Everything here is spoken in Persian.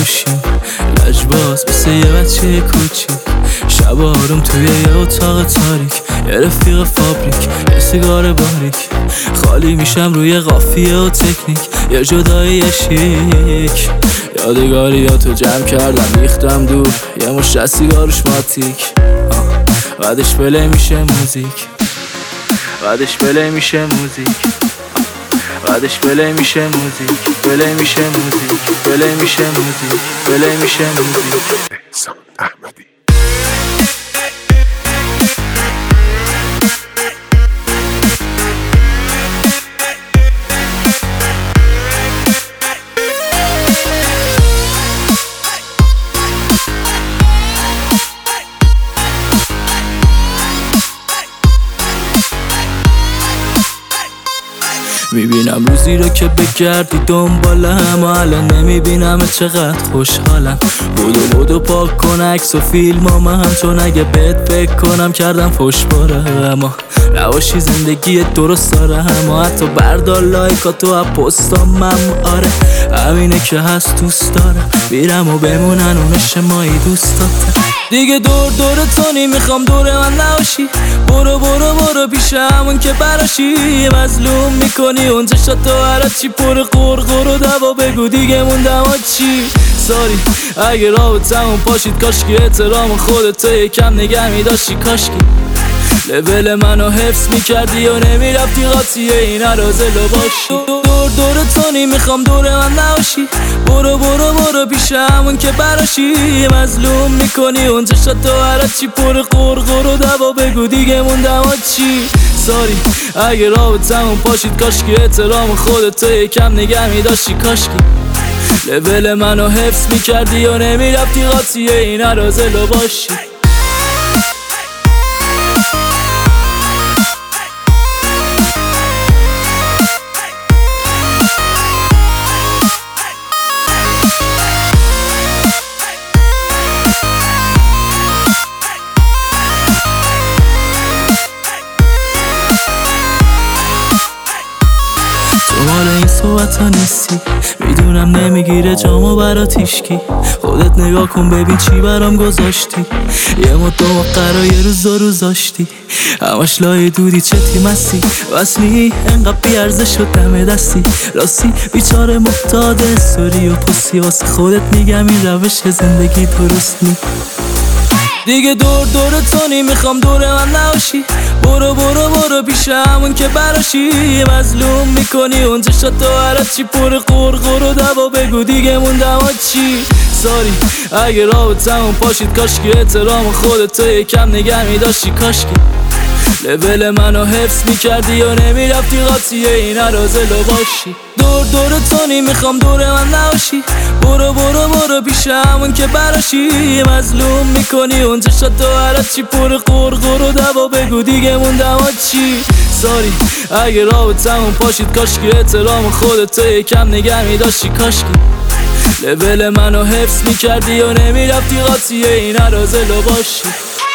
باشیم لجباز مثل یه بچه کوچیک، شب آروم توی یه اتاق تاریک، یه رفیق فابریک، یه سیگار باریک، خالی میشم روی قافیه و تکنیک، یه جدایی شیک. یادگاریاتو جمع کردم ریختم دور، یه مشت سیگارش ماتیک، بعدش پلی میشه موزیک، بعدش پلی میشه موزیک، بعدش پلی میشه موزیک، پلی میشه موزیک، پلی میشه موزیک، پلی میشه موزیک. احسان احمدی. میبینم روزی رو که بگردی دنبالم و الان نمیبینم چقدر خوشحالم. بودو پاک کن عکس و فیلمام هم، چون اگه بهت فکر کنم کردم فوش باره. اما نباشی زندگی درست داره، اما حتی بردار لایکاتو از پستامم. آره همینه که هست دوست دارم، میرم و بمونن اونش مایی دوستاته. دیگه دور تو میخوام دور من نباشی، برو پیش همون که براشی. مظلوم میکنی اون چشاتو هرچی پر قرقر و دوا، بگو دیگه موندم چی. ساری اگه رابطمون پاشید، کاشکی احترام خودتو یکم نگه میداشتی، کاشکی لول منو حفظ میکردی و نمیرفتی قاطیه این عرازلو باشی. دور تو میخوام دور من نباشی، برو پیش همون که براشی. مظلوم میکنی اون چشاتو هرچی پر قرقر و دوا، بگو دیگه موندم چی. ساری اگه رابطمون پاشید، کاشکی احترام خودتو یکم نگه میداشتی، کاشکی لول منو حفظ میکردی و نمیرفتی قاطیه این عرازلو باشی. مال این صحبت ها نیستی، میدونم نمیگیره جامو برات هیشکی. خودت نگاه کن ببین چی برام گذاشتی، یه مدام قرار یه روز داشتی، همش لای دودی چه تیمستی. وصلی انقدر بیارزش شد دم دستی، راستی بیچاره محتاج استوری و پستی. واسه خودت میگم این روش زندگی درست نی. دیگه دور تو میخوام دور من نباشی، برو پیش همون که براشی. مظلوم میکنی اون چشاتو هرچی پر قرقر و دوا، بگو دیگه موندم چی. ساری اگه رابطمون پاشید، کاشکی احترام خودتو یکم نگه میداشتی، کاشکی لول منو حفظ میکردی و نمیرفتی قاطیه این عرازلو باشی. دور تو میخوام دور من نباشی، برو پیش همون که براشی. مظلوم میکنی اون چشاتو هرچی پر قرقر و دوا، بگو دیگه موندم چی. ساری اگه رابطمون پاشید، کاشکی احترام خودتو یکم نگه میداشتی، کاشکی لول منو حفظ میکردی و نمیرفتی قاطیه این عرازلو باشی.